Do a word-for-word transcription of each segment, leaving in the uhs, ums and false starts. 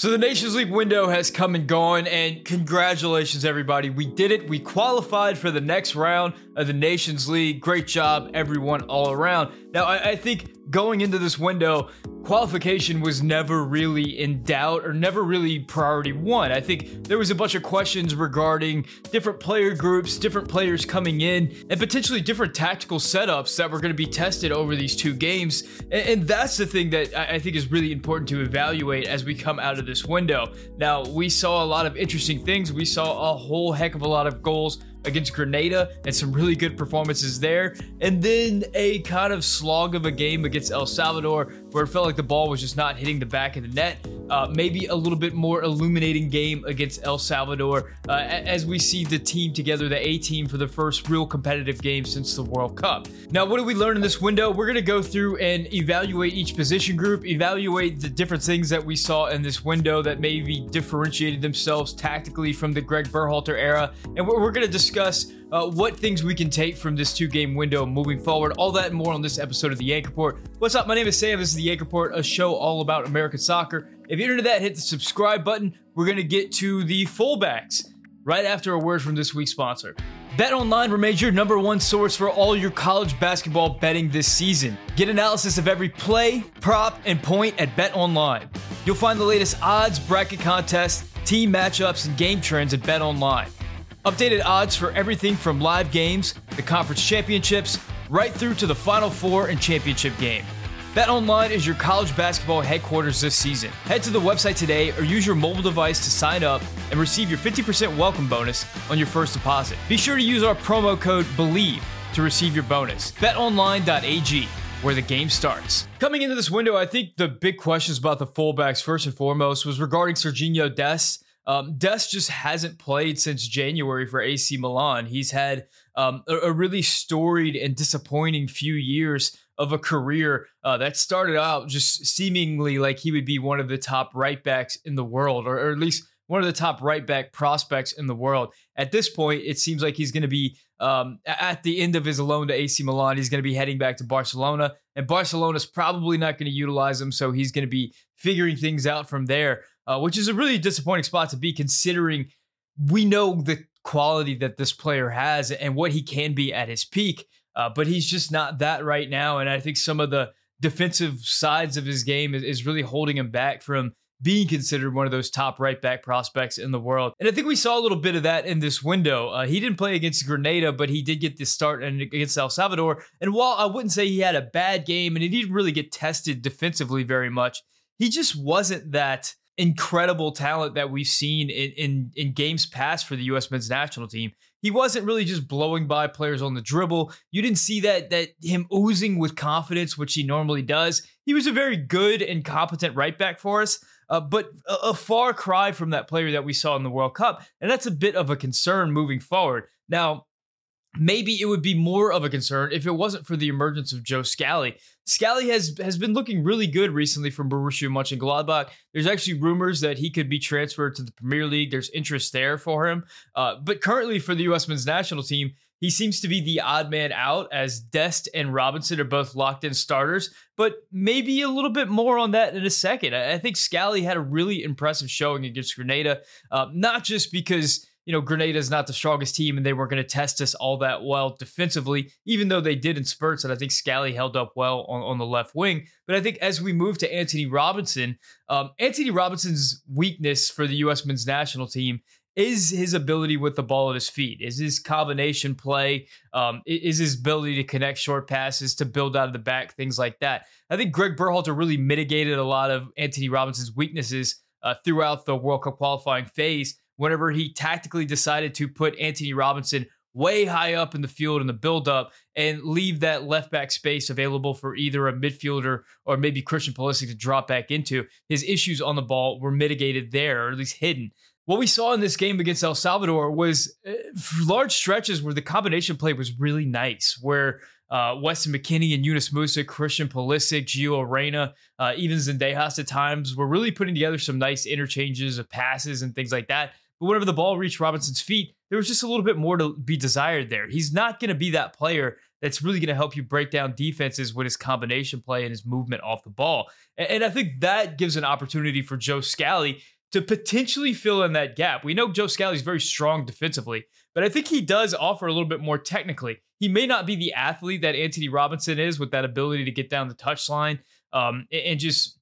So the Nations League window has come and gone, and congratulations, everybody. We did it. We qualified for the next round of the Nations League. Great job, everyone, all around. Now, I, I think going into this window, qualification was never really in doubt or never really priority one. I think there was a bunch of questions regarding different player groups, different players coming in, and potentially different tactical setups that were going to be tested over these two games. And, and that's the thing that I, I think is really important to evaluate as we come out of this window. Now, we saw a lot of interesting things. We saw a whole heck of a lot of goals against Grenada and some really good performances there. And then a kind of slog of a game against El Salvador where it felt like the ball was just not hitting the back of the net. Uh, maybe a little bit more illuminating game against El Salvador uh, as we see the team together, the A team, for the first real competitive game since the World Cup. Now, what did we learn in this window? We're going to go through and evaluate each position group, evaluate the different things that we saw in this window that maybe differentiated themselves tactically from the Greg Berhalter era. And we're, we're going to discuss Uh, what things we can take from this two-game window moving forward. All that and more on this episode of The Yank Report. What's up? My name is Sam. This is The Yank Report, a show all about American soccer. If you're into that, hit the subscribe button. We're going to get to the fullbacks right after a word from this week's sponsor. BetOnline remains your number one source for all your college basketball betting this season. Get analysis of every play, prop, and point at BetOnline. You'll find the latest odds, bracket contests, team matchups, and game trends at BetOnline. Updated odds for everything from live games, the conference championships, right through to the Final Four and championship game. BetOnline is your college basketball headquarters this season. Head to the website today or use your mobile device to sign up and receive your fifty percent welcome bonus on your first deposit. Be sure to use our promo code BELIEVE to receive your bonus. bet online dot a g, where the game starts. Coming into this window, I think the big questions about the fullbacks, first and foremost, was regarding Sergiño Dest. Um, Dest just hasn't played since January for A C Milan. He's had um, a, a really storied and disappointing few years of a career uh, that started out just seemingly like he would be one of the top right backs in the world, or, or at least one of the top right back prospects in the world. At this point, it seems like he's going to be um, at the end of his loan to A C Milan. He's going to be heading back to Barcelona, and Barcelona's probably not going to utilize him, so he's going to be figuring things out from there. Uh, which is a really disappointing spot to be, considering we know the quality that this player has and what he can be at his peak, uh, but he's just not that right now. And I think some of the defensive sides of his game is, is really holding him back from being considered one of those top right back prospects in the world. And I think we saw a little bit of that in this window. Uh, he didn't play against Grenada, but he did get the start against El Salvador. And while I wouldn't say he had a bad game and he didn't really get tested defensively very much, he just wasn't that incredible talent that we've seen in, in, in games past for the U S men's national team. He wasn't really just blowing by players on the dribble. You didn't see that that him oozing with confidence, which he normally does. He was a very good and competent right back for us, uh, but a, a far cry from that player that we saw in the World Cup. And that's a bit of a concern moving forward. Now, maybe it would be more of a concern if it wasn't for the emergence of Joe Scally. Scally has has been looking really good recently from Borussia Mönchengladbach. There's actually rumors that he could be transferred to the Premier League. There's interest there for him. Uh, but currently for the U S men's national team, he seems to be the odd man out, as Dest and Robinson are both locked in starters. But maybe a little bit more on that in a second. I, I think Scally had a really impressive showing against Grenada, uh, not just because you know, Grenada is not the strongest team and they weren't going to test us all that well defensively, even though they did in spurts. And I think Scally held up well on, on the left wing. But I think as we move to Anthony Robinson, um, Anthony Robinson's weakness for the U S men's national team is his ability with the ball at his feet, is his combination play, um, is his ability to connect short passes, to build out of the back, things like that. I think Greg Berhalter really mitigated a lot of Anthony Robinson's weaknesses uh, throughout the World Cup qualifying phase, whenever he tactically decided to put Anthony Robinson way high up in the field in the build-up and leave that left-back space available for either a midfielder or maybe Christian Pulisic to drop back into. His issues on the ball were mitigated there, or at least hidden. What we saw in this game against El Salvador was uh, large stretches where the combination play was really nice, where uh, Weston McKennie and Yunus Musa, Christian Pulisic, Gio Reyna, uh, even Zendejas at times were really putting together some nice interchanges of passes and things like that. But whenever the ball reached Robinson's feet, there was just a little bit more to be desired there. He's not going to be that player that's really going to help you break down defenses with his combination play and his movement off the ball. And, and I think that gives an opportunity for Joe Scally to potentially fill in that gap. We know Joe Scally is very strong defensively, but I think he does offer a little bit more technically. He may not be the athlete that Anthony Robinson is with that ability to get down the touchline um, and, and just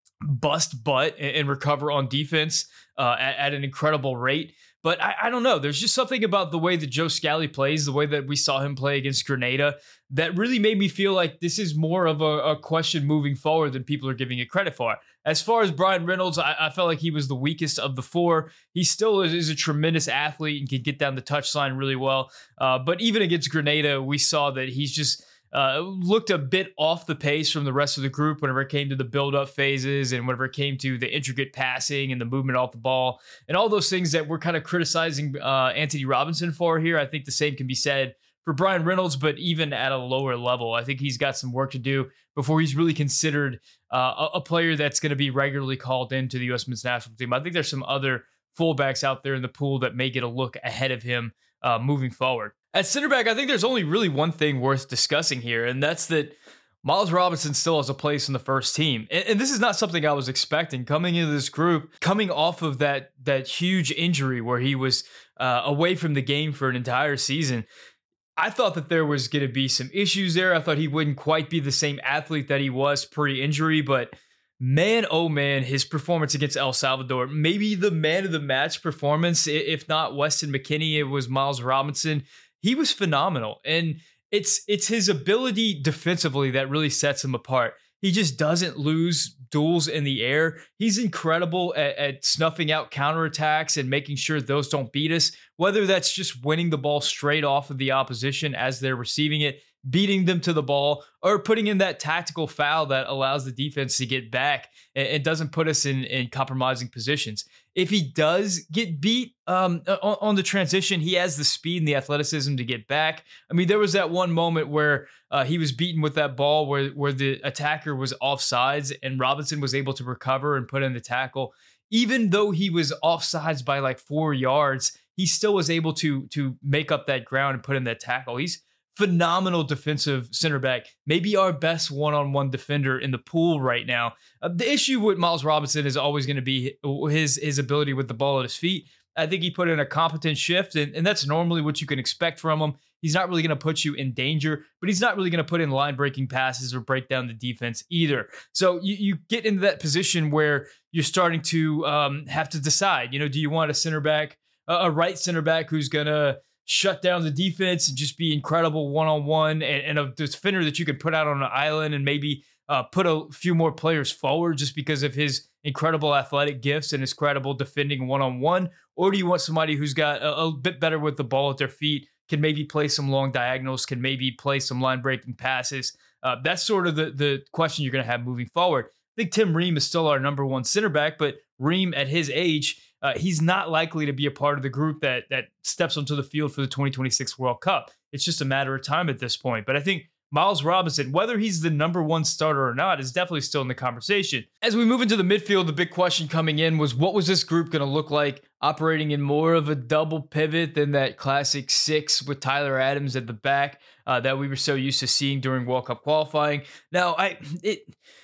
bust butt and, and recover on defense uh, at, at an incredible rate. But I, I don't know. There's just something about the way that Joe Scally plays, the way that we saw him play against Grenada, that really made me feel like this is more of a, a question moving forward than people are giving it credit for. As far as Bryan Reynolds, I, I felt like he was the weakest of the four. He still is, is a tremendous athlete and can get down the touchline really well. Uh, but even against Grenada, we saw that he's just uh, looked a bit off the pace from the rest of the group whenever it came to the build-up phases and whenever it came to the intricate passing and the movement off the ball and all those things that we're kind of criticizing uh, Anthony Robinson for here. I think the same can be said for Bryan Reynolds, but even at a lower level. I think he's got some work to do before he's really considered uh, a, a player that's going to be regularly called into the U S men's national team. I think there's some other fullbacks out there in the pool that may get a look ahead of him uh, moving forward. At center back, I think there's only really one thing worth discussing here, and that's that Miles Robinson still has a place in the first team. And, and this is not something I was expecting coming into this group, coming off of that, that huge injury where he was uh, away from the game for an entire season. I thought that there was going to be some issues there. I thought he wouldn't quite be the same athlete that he was pre-injury, but man, oh man, his performance against El Salvador, maybe the man of the match performance, if not Weston McKennie, it was Miles Robinson. He was phenomenal. And it's it's his ability defensively that really sets him apart. He just doesn't lose duels in the air. He's incredible at, at snuffing out counterattacks and making sure those don't beat us, whether that's just winning the ball straight off of the opposition as they're receiving it, beating them to the ball, or putting in that tactical foul that allows the defense to get back and, and doesn't put us in, in compromising positions. If he does get beat um, on, on the transition, he has the speed and the athleticism to get back. I mean, there was that one moment where uh, he was beaten with that ball where, where the attacker was offsides and Robinson was able to recover and put in the tackle. Even though he was offsides by like four yards, he still was able to, to make up that ground and put in that tackle. He's phenomenal defensive center back, maybe our best one-on-one defender in the pool right now. Uh, the issue with Miles Robinson is always going to be his his ability with the ball at his feet. I think he put in a competent shift, and, and that's normally what you can expect from him. He's not really going to put you in danger, but he's not really going to put in line-breaking passes or break down the defense either. So you, you get into that position where you're starting to um, have to decide, you know, do you want a center back, a right center back who's going to shut down the defense and just be incredible one-on-one and, and a defender that you can put out on an island and maybe uh, put a few more players forward just because of his incredible athletic gifts and his credible defending one-on-one? Or do you want somebody who's got a, a bit better with the ball at their feet, can maybe play some long diagonals, can maybe play some line-breaking passes? Uh, that's sort of the, the question you're going to have moving forward. I think Tim Ream is still our number one center back, but Ream at his age, Uh, he's not likely to be a part of the group that that steps onto the field for the twenty twenty-six World Cup. It's just a matter of time at this point. But I think Miles Robinson, whether he's the number one starter or not, is definitely still in the conversation. As we move into the midfield, the big question coming in was, what was this group going to look like operating in more of a double pivot than that classic six with Tyler Adams at the back uh, that we were so used to seeing during World Cup qualifying? Now, I it.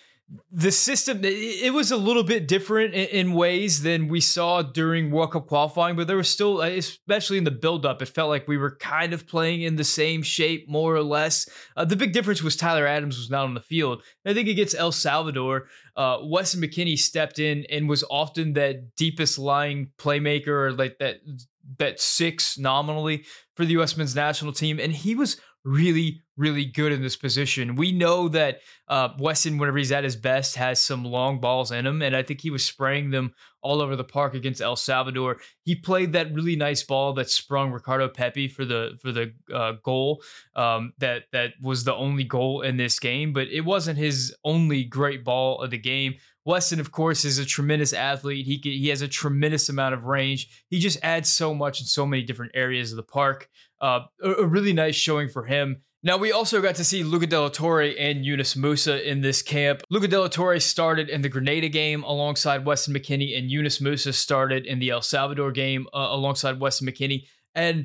The system, it was a little bit different in ways than we saw during World Cup qualifying, but there was still, especially in the buildup, it felt like we were kind of playing in the same shape, more or less. Uh, the big difference was Tyler Adams was not on the field. I think against El Salvador, uh, Weston McKennie stepped in and was often that deepest lying playmaker, or like that that six nominally for the U S men's national team, and he was really, really good in this position. We know that uh, Weston, whenever he's at his best, has some long balls in him, and I think he was spraying them all over the park against El Salvador. He played that really nice ball that sprung Ricardo Pepi for the for the uh, goal. Um, that that was the only goal in this game, but it wasn't his only great ball of the game. Weston, of course, is a tremendous athlete. He can, he has a tremendous amount of range. He just adds so much in so many different areas of the park. Uh, a, a really nice showing for him. Now, we also got to see Luca de la Torre and Yunus Musa in this camp. Luca de la Torre started in the Grenada game alongside Weston McKennie, and Yunus Musa started in the El Salvador game uh, alongside Weston McKennie. And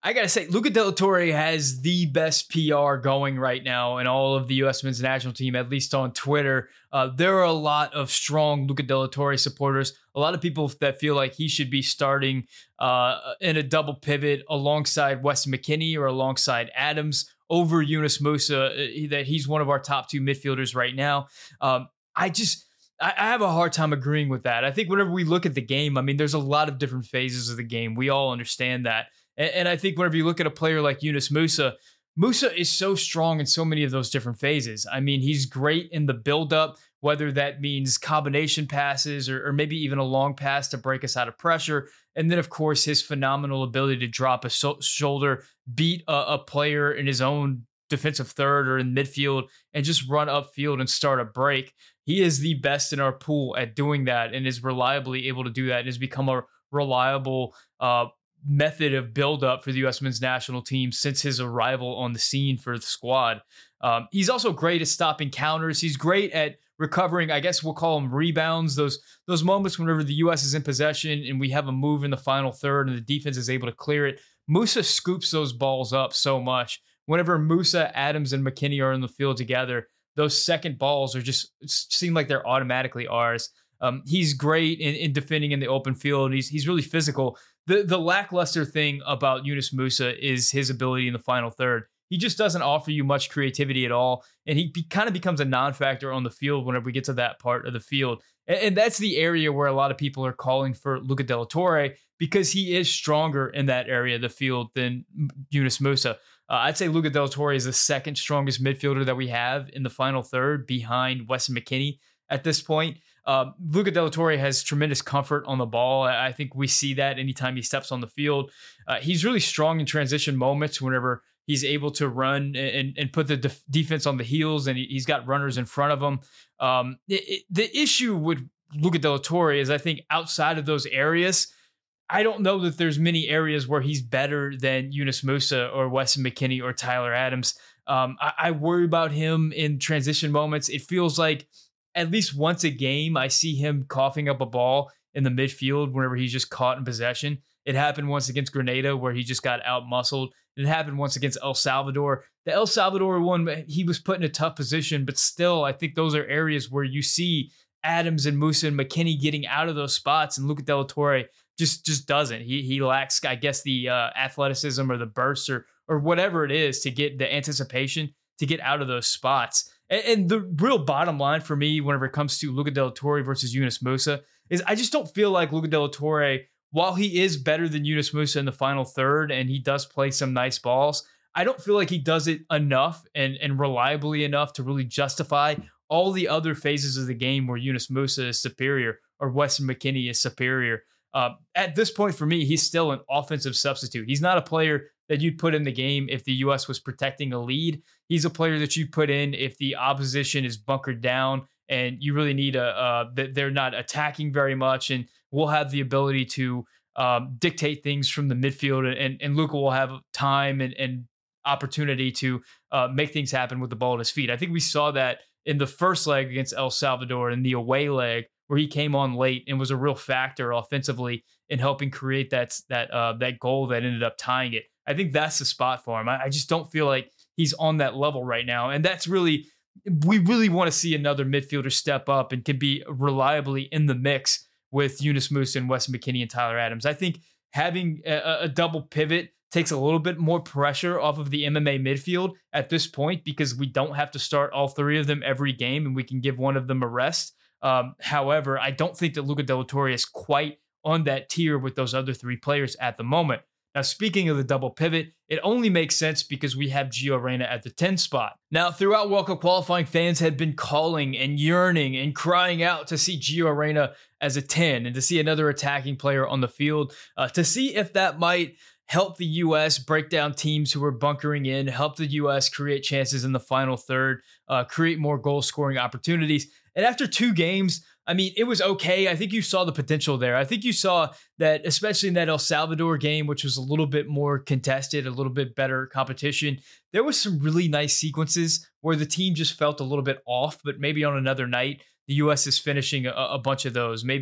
I gotta say, Luca De La Torre has the best P R going right now in all of the U S men's national team, at least on Twitter. Uh, there are a lot of strong Luca De La Torre supporters. A lot of people that feel like he should be starting uh, in a double pivot alongside Weston McKennie or alongside Adams over Yunus Musa, uh, that he's one of our top two midfielders right now. Um, I just... I have a hard time agreeing with that. I think whenever we look at the game, I mean, there's a lot of different phases of the game. We all understand that. And, and I think whenever you look at a player like Yunus Musa, Musa is so strong in so many of those different phases. I mean, he's great in the buildup, whether that means combination passes or, or maybe even a long pass to break us out of pressure. And then, of course, his phenomenal ability to drop a so- shoulder, beat a, a player in his own defensive third or in midfield, and just run upfield and start a break. He is the best in our pool at doing that and is reliably able to do that and has become a reliable uh, method of buildup for the U S men's national team since his arrival on the scene for the squad. Um, he's also great at stopping counters. He's great at recovering, I guess we'll call them rebounds, those those moments whenever the U S is in possession and we have a move in the final third and the defense is able to clear it. Musa scoops those balls up so much. Whenever Musa, Adams, and McKennie are in the field together, those second balls are just seem like they're automatically ours. Um, he's great in, in defending in the open field. He's he's really physical. The the lackluster thing about Yunus Musa is his ability in the final third. He just doesn't offer you much creativity at all, and he be, kind of becomes a non-factor on the field whenever we get to that part of the field. And, and that's the area where a lot of people are calling for Luca De La Torre because he is stronger in that area of the field than Yunus Musa. Uh, I'd say Luca De La Torre is the second strongest midfielder that we have in the final third behind Weston McKennie at this point. Um, Luca De La Torre has tremendous comfort on the ball. I think we see that anytime he steps on the field. Uh, he's really strong in transition moments whenever he's able to run and, and put the def- defense on the heels, and he, he's got runners in front of him. Um, it, it, the issue with Luca De La Torre is I think outside of those areas, I don't know that there's many areas where he's better than Yunus Musa or Weston McKennie or Tyler Adams. Um, I, I worry about him in transition moments. It feels like at least once a game, I see him coughing up a ball in the midfield whenever he's just caught in possession. It happened once against Grenada where he just got out-muscled. It happened once against El Salvador. The El Salvador one, he was put in a tough position, but still, I think those are areas where you see Adams and Musa and McKennie getting out of those spots, and Luca De La Torre just just doesn't. He he lacks, I guess, the uh, athleticism or the burst or or whatever it is to get the anticipation to get out of those spots. And, and the real bottom line for me, whenever it comes to Luca De La Torre versus Yunus Musa, is I just don't feel like Luca De La Torre, while he is better than Yunus Musa in the final third and he does play some nice balls, I don't feel like he does it enough and, and reliably enough to really justify all the other phases of the game where Yunus Musa is superior or Weston McKennie is superior. Uh, at this point, for me, he's still an offensive substitute. He's not a player that you'd put in the game if the U S was protecting a lead. He's a player that you put in if the opposition is bunkered down and you really need a, uh, that they're not attacking very much, and we'll have the ability to um, dictate things from the midfield, and, and Luca will have time and, and opportunity to uh, make things happen with the ball at his feet. I think we saw that in the first leg against El Salvador in the away leg, where he came on late and was a real factor offensively in helping create that that uh, that goal that ended up tying it. I think that's the spot for him. I, I just don't feel like he's on that level right now, and that's really we really want to see another midfielder step up and can be reliably in the mix with Yunus Musa and Weston McKennie and Tyler Adams. I think having a, a double pivot takes a little bit more pressure off of the M M A midfield at this point because we don't have to start all three of them every game and we can give one of them a rest. Um, however, I don't think that Luca De La Torre is quite on that tier with those other three players at the moment. Now, speaking of the double pivot, it only makes sense because we have Gio Reyna at the ten spot. Now, throughout World Cup qualifying, fans had been calling and yearning and crying out to see Gio Reyna as a ten and to see another attacking player on the field, uh, to see if that might help the U S break down teams who are bunkering in, help the U S create chances in the final third, uh, create more goal-scoring opportunities. And after two games, I mean, it was okay. I think you saw the potential there. I think you saw that, especially in that El Salvador game, which was a little bit more contested, a little bit better competition. There was some really nice sequences where the team just felt a little bit off, but maybe on another night, the U S is finishing a, a bunch of those. Maybe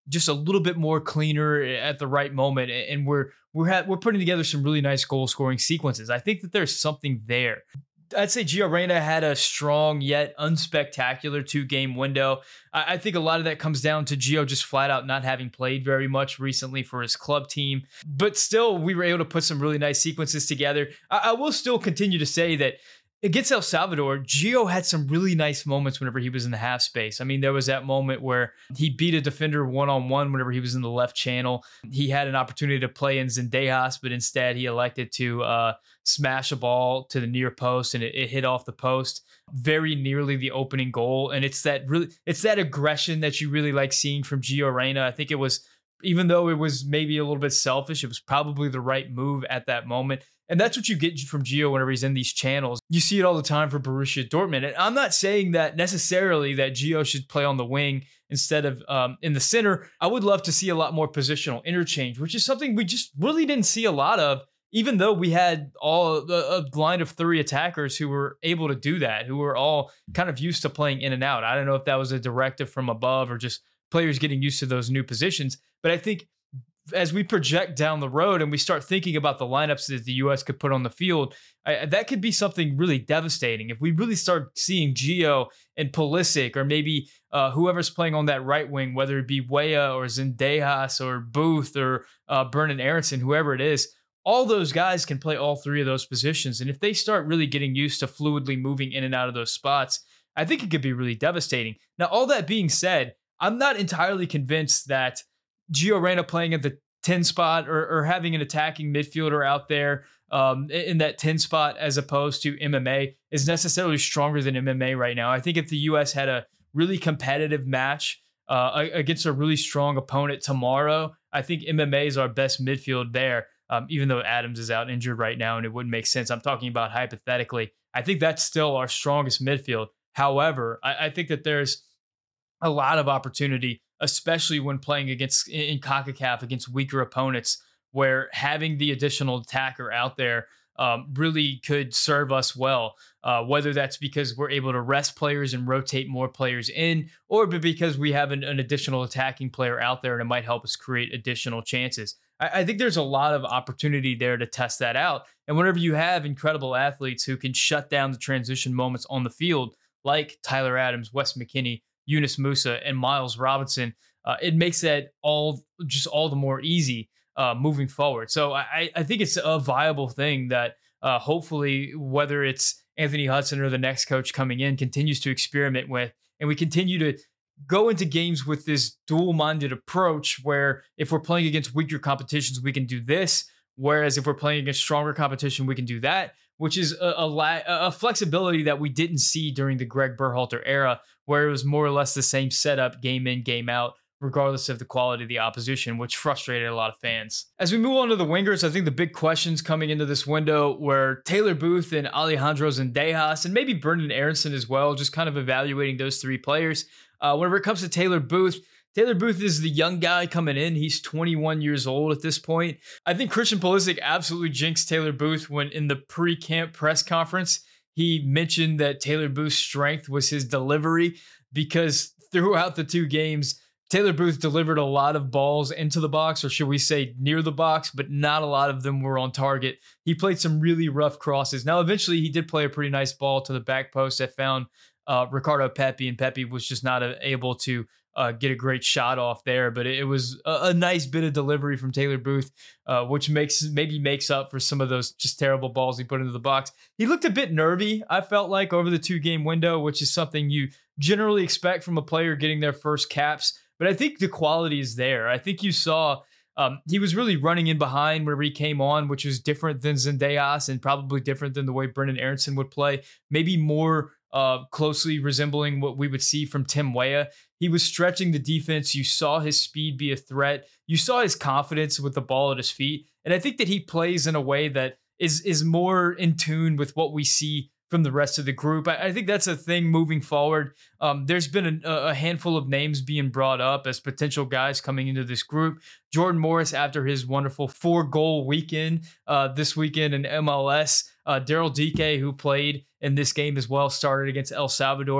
just a little bit more cleaner at the right moment, and we're we're ha- we're putting together some really nice goal scoring sequences. I think that there's something there. I'd say Gio Reyna had a strong yet unspectacular two-game window. I, I think a lot of that comes down to Gio just flat out not having played very much recently for his club team. But still, we were able to put some really nice sequences together. I, I will still continue to say that against El Salvador, Gio had some really nice moments whenever he was in the half space. I mean, there was that moment where he beat a defender one-on-one whenever he was in the left channel. He had an opportunity to play in Zendejas, but instead he elected to uh, smash a ball to the near post, and it, it hit off the post, very nearly the opening goal. And it's that really, it's that aggression that you really like seeing from Gio Reyna. I think it was, even though it was maybe a little bit selfish, it was probably the right move at that moment. And that's what you get from Gio whenever he's in these channels. You see it all the time for Borussia Dortmund. And I'm not saying that necessarily that Gio should play on the wing instead of um, in the center. I would love to see a lot more positional interchange, which is something we just really didn't see a lot of, even though we had all a, a line of three attackers who were able to do that, who were all kind of used to playing in and out. I don't know if that was a directive from above or just players getting used to those new positions. But I think as we project down the road and we start thinking about the lineups that the U S could put on the field, I, that could be something really devastating. If we really start seeing Gio and Pulisic, or maybe uh, whoever's playing on that right wing, whether it be Weah or Zendejas or Booth or uh, Bernard Aronson, whoever it is, all those guys can play all three of those positions. And if they start really getting used to fluidly moving in and out of those spots, I think it could be really devastating. Now, all that being said, I'm not entirely convinced that Gio Reyna playing at the ten spot, or, or having an attacking midfielder out there um, in that ten spot as opposed to M M A is necessarily stronger than M M A right now. I think if the U S had a really competitive match uh, against a really strong opponent tomorrow, I think M M A is our best midfield there, um, even though Adams is out injured right now and it wouldn't make sense. I'm talking about hypothetically. I think that's still our strongest midfield. However, I, I think that there's a lot of opportunity, especially when playing against in CONCACAF against weaker opponents, where having the additional attacker out there um, really could serve us well, uh, whether that's because we're able to rest players and rotate more players in, or because we have an, an additional attacking player out there and it might help us create additional chances. I, I think there's a lot of opportunity there to test that out. And whenever you have incredible athletes who can shut down the transition moments on the field, like Tyler Adams, Wes McKennie, Yunus Musa, and Miles Robinson, uh, it makes that all just all the more easy uh, moving forward. So I, I think it's a viable thing that uh, hopefully, whether it's Anthony Hudson or the next coach coming in, continues to experiment with, and we continue to go into games with this dual-minded approach where if we're playing against weaker competitions, we can do this, whereas if we're playing against stronger competition, we can do that, which is a, a, la- a flexibility that we didn't see during the Greg Berhalter era, where it was more or less the same setup, game in, game out, regardless of the quality of the opposition, which frustrated a lot of fans. As we move on to the wingers, I think the big questions coming into this window were Taylor Booth and Alejandro Zendejas, and maybe Bernard Aronson as well, just kind of evaluating those three players. Uh, whenever it comes to Taylor Booth, Taylor Booth is the young guy coming in. He's twenty-one years old at this point. I think Christian Pulisic absolutely jinxed Taylor Booth when in the pre-camp press conference, he mentioned that Taylor Booth's strength was his delivery, because throughout the two games, Taylor Booth delivered a lot of balls into the box, or should we say near the box, but not a lot of them were on target. He played some really rough crosses. Now, eventually, he did play a pretty nice ball to the back post that found uh, Ricardo Pepi, and Pepi was just not able to Uh, get a great shot off there, but it was a, a nice bit of delivery from Taylor Booth, uh, which makes maybe makes up for some of those just terrible balls he put into the box. He looked a bit nervy, I felt like, over the two-game window, which is something you generally expect from a player getting their first caps, but I think the quality is there. I think you saw um, he was really running in behind whenever he came on, which was different than Zendejas and probably different than the way Brendan Aronson would play, maybe more Uh, closely resembling what we would see from Tim Weah. He was stretching the defense. You saw his speed be a threat. You saw his confidence with the ball at his feet. And I think that he plays in a way that is, is more in tune with what we see from the rest of the group. I, I think that's a thing moving forward. Um, there's been a, a handful of names being brought up as potential guys coming into this group. Jordan Morris, after his wonderful four-goal weekend uh, this weekend in M L S. Uh, Daryl D K, who played in this game as well, started against El Salvador.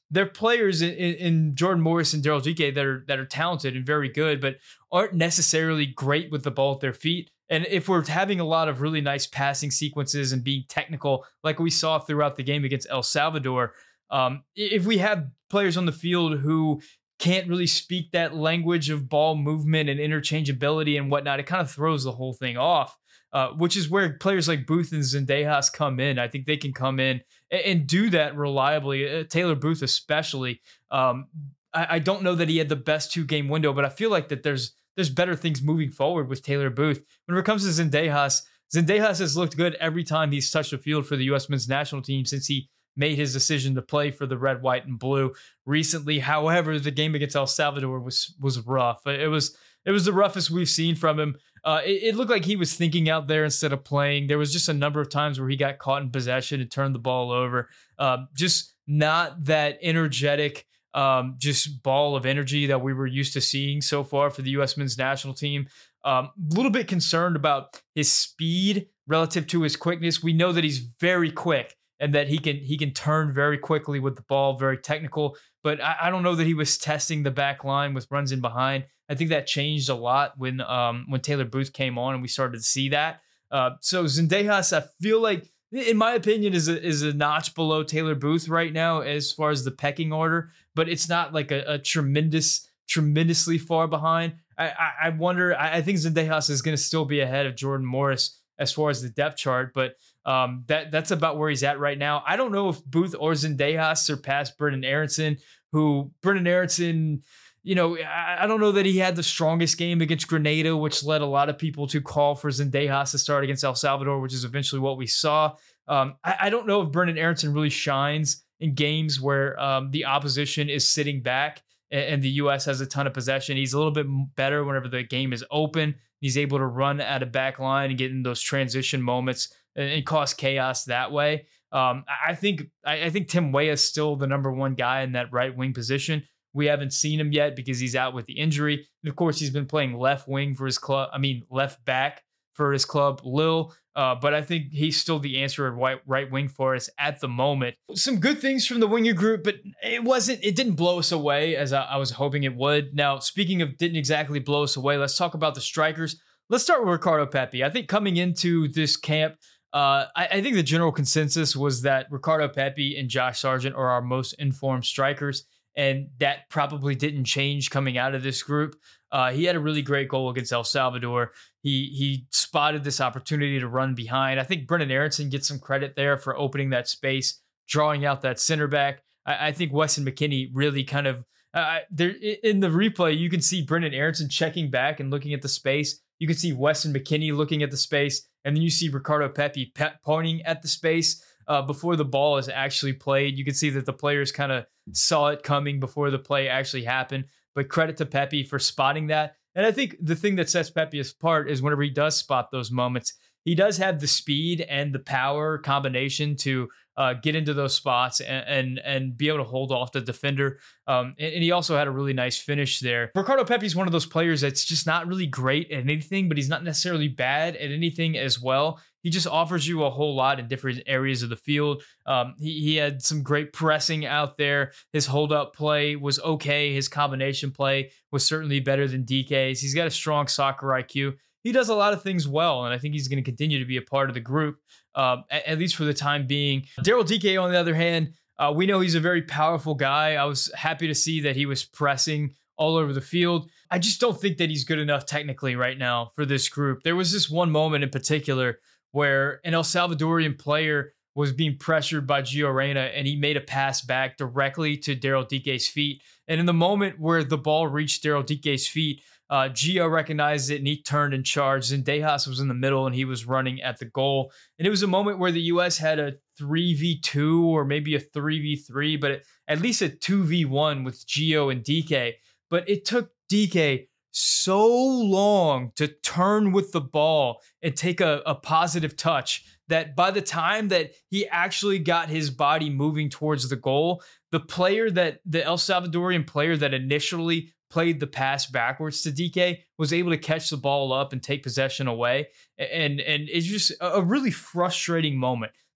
they're players in, in, in Jordan Morris and Daryl Dike that are that are talented and very good, but aren't necessarily great with the ball at their feet. And if we're having a lot of really nice passing sequences and being technical, like we saw throughout the game against El Salvador, um, if we have players on the field who can't really speak that language of ball movement and interchangeability and whatnot, it kind of throws the whole thing off, uh, which is where players like Booth and Zendejas come in. I think they can come in and, and do that reliably. Uh, Taylor Booth especially. Um, I, I don't know that he had the best two-game window, but I feel like that there's there's better things moving forward with Taylor Booth. When it comes to Zendejas, Zendejas has looked good every time he's touched the field for the U S men's national team since he made his decision to play for the red, white, and blue recently. However, the game against El Salvador was was rough. It was it was the roughest we've seen from him. Uh, it, it looked like he was thinking out there instead of playing. There was just a number of times where he got caught in possession and turned the ball over. Uh, just not that energetic, um, just ball of energy that we were used to seeing so far for the U S men's national team. A um, little bit concerned about his speed relative to his quickness. We know that he's very quick and that he can he can turn very quickly with the ball, very technical. But I, I don't know that he was testing the back line with runs in behind. I think that changed a lot when um, when Taylor Booth came on and we started to see that. Uh, so Zendejas, I feel like, in my opinion, is a, is a notch below Taylor Booth right now as far as the pecking order. But it's not like a, a tremendous, tremendously far behind. I, I, I wonder, I, I think Zendejas is going to still be ahead of Jordan Morris as far as the depth chart, but um, that that's about where he's at right now. I don't know if Booth or Zendejas surpassed Brendan Aronson, who Brendan Aronson, you know, I, I don't know that he had the strongest game against Grenada, which led a lot of people to call for Zendejas to start against El Salvador, which is eventually what we saw. Um, I, I don't know if Brendan Aronson really shines in games where um, the opposition is sitting back and, and the U S has a ton of possession. He's a little bit better whenever the game is open. He's able to run at a back line and get in those transition moments and, and cause chaos that way. Um, I think I, I think Tim Weah is still the number one guy in that right wing position. We haven't seen him yet because he's out with the injury. And of course, he's been playing left wing for his club. I mean, left back for his club, Lille. Uh, but I think he's still the answer at right, right wing for us at the moment. Some good things from the winger group, but it wasn't, it didn't blow us away as I, I was hoping it would. Now, speaking of didn't exactly blow us away, let's talk about the strikers. Let's start with Ricardo Pepi. I think coming into this camp, uh, I, I think the general consensus was that Ricardo Pepi and Josh Sargent are our most informed strikers. And that probably didn't change coming out of this group. Uh, he had a really great goal against El Salvador. He he spotted this opportunity to run behind. I think Brendan Aronson gets some credit there for opening that space, drawing out that center back. I, I think Weston McKennie really kind of uh, there in the replay. You can see Brendan Aronson checking back and looking at the space. You can see Weston McKennie looking at the space, and then you see Ricardo Pepi pe- pointing at the space uh, before the ball is actually played. You can see that the players kind of saw it coming before the play actually happened. But credit to Pepi for spotting that. And I think the thing that sets Pepi apart is whenever he does spot those moments, he does have the speed and the power combination to uh, get into those spots and, and and be able to hold off the defender. Um, and, and he also had a really nice finish there. Ricardo Pepi is one of those players that's just not really great at anything, but he's not necessarily bad at anything as well. He just offers you a whole lot in different areas of the field. Um, he, he had some great pressing out there. His hold-up play was okay. His combination play was certainly better than D K's. He's got a strong soccer I Q. He does a lot of things well, and I think he's going to continue to be a part of the group, uh, at, at least for the time being. Daryl Dike, on the other hand, uh, we know he's a very powerful guy. I was happy to see that he was pressing all over the field. I just don't think that he's good enough technically right now for this group. There was this one moment in particular where an El Salvadorian player was being pressured by Gio Reyna, and he made a pass back directly to Daryl Dike's feet. And in the moment where the ball reached Daryl Dike's feet, uh, Gio recognized it, and he turned and charged. And Zendejas was in the middle, and he was running at the goal. And it was a moment where the U S had a three v two or maybe a three v three, but at least a two v one with Gio and D K. But it took D K so long to turn with the ball and take a, a positive touch that by the time that he actually got his body moving towards the goal, the player that the El Salvadorian player that initially played the pass backwards to D K was able to catch the ball up and take possession away. And, and it's just a really frustrating moment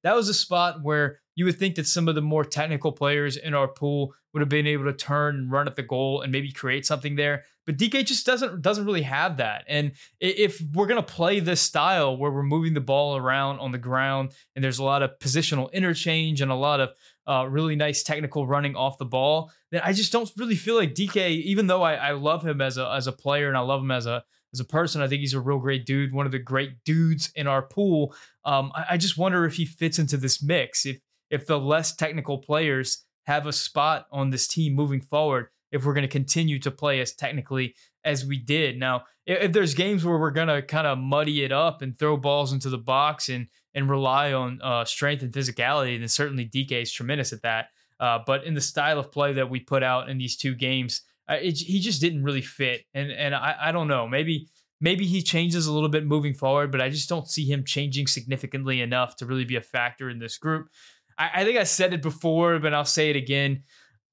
that was a spot where you would think that some of the more technical players in our pool would have been able to turn and run at the goal and maybe create something there. But D K just doesn't doesn't really have that. And if we're going to play this style where we're moving the ball around on the ground and there's a lot of positional interchange and a lot of uh, really nice technical running off the ball, then I just don't really feel like D K, even though I, I love him as a as a player and I love him as a as a person, I think he's a real great dude, one of the great dudes in our pool. Um, I, I just wonder if he fits into this mix. If if the less technical players have a spot on this team moving forward, if we're going to continue to play as technically as we did. Now, if, if there's games where we're going to kind of muddy it up and throw balls into the box and and rely on uh, strength and physicality, then certainly D K is tremendous at that. Uh, but in the style of play that we put out in these two games, uh, it, he just didn't really fit. And and I, I don't know, maybe maybe he changes a little bit moving forward, but I just don't see him changing significantly enough to really be a factor in this group. I, I think I said it before, but I'll say it again.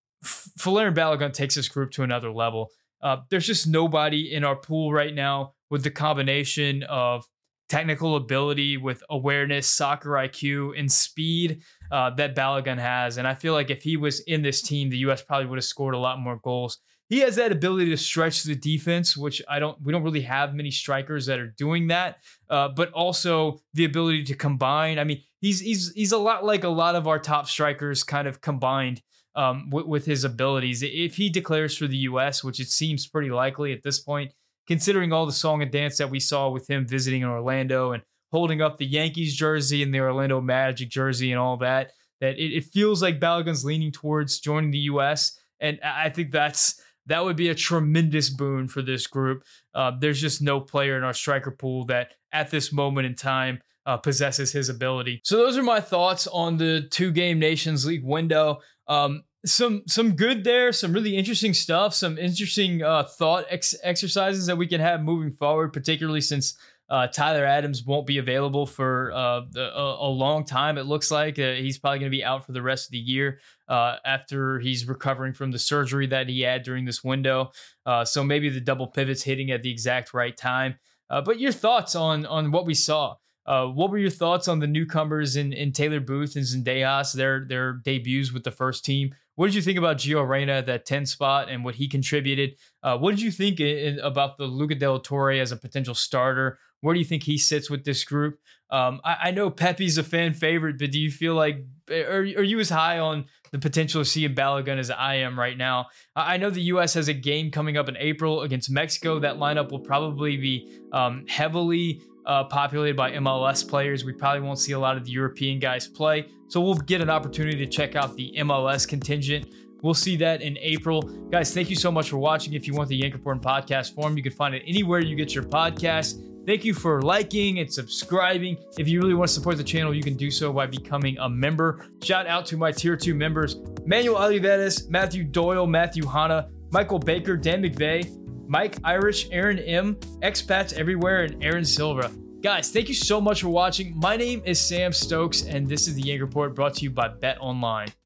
Folarin Balogun takes this group to another level. Uh, there's just nobody in our pool right now with the combination of technical ability with awareness, soccer I Q, and speed uh, that Balogun has. And I feel like if he was in this team, the U S probably would have scored a lot more goals. He has that ability to stretch the defense, which I don't. We don't really have many strikers that are doing that. Uh, but also the ability to combine. I mean, he's he's he's a lot like a lot of our top strikers, kind of combined um, with, with his abilities. If he declares for the U S, which it seems pretty likely at this point, considering all the song and dance that we saw with him visiting in Orlando and holding up the Yankees jersey and the Orlando Magic jersey and all that, that it, it feels like Balogun's leaning towards joining the U S. And I think that's that would be a tremendous boon for this group. Uh, there's just no player in our striker pool that at this moment in time uh, possesses his ability. So those are my thoughts on the two-game Nations League window. Um, some some good there, some really interesting stuff, some interesting uh, thought ex- exercises that we can have moving forward, particularly since uh, Tyler Adams won't be available for uh, a, a long time. It looks like uh, he's probably going to be out for the rest of the year uh, after he's recovering from the surgery that he had during this window. Uh, so maybe the double pivot's hitting at the exact right time. Uh, but your thoughts on on what we saw? Uh, what were your thoughts on the newcomers in, in Taylor Booth and Zendejas, their their debuts with the first team? What did you think about Gio Reyna at that ten spot and what he contributed? Uh, what did you think in, about the Luca de la Torre as a potential starter? Where do you think he sits with this group? Um, I, I know Pepe's a fan favorite, but do you feel like, are, are you as high on the potential of seeing Balogun as I am right now? I know the U S has a game coming up in April against Mexico. That lineup will probably be um, heavily Uh, populated by M L S players. We probably won't see a lot of the European guys play. So we'll get an opportunity to check out the M L S contingent. We'll see that in April. Guys, thank you so much for watching. If you want the Yank Report in podcast form, you can find it anywhere you get your podcast. Thank you for liking and subscribing. If you really want to support the channel, you can do so by becoming a member. Shout out to my tier two members, Manuel Oliveras, Matthew Doyle, Matthew Hanna, Michael Baker, Dan McVeigh, Mike Irish, Aaron M, Expats Everywhere, and Aaron Silva. Guys, thank you so much for watching. My name is Sam Stokes, and this is the Yank Report brought to you by Bet Online.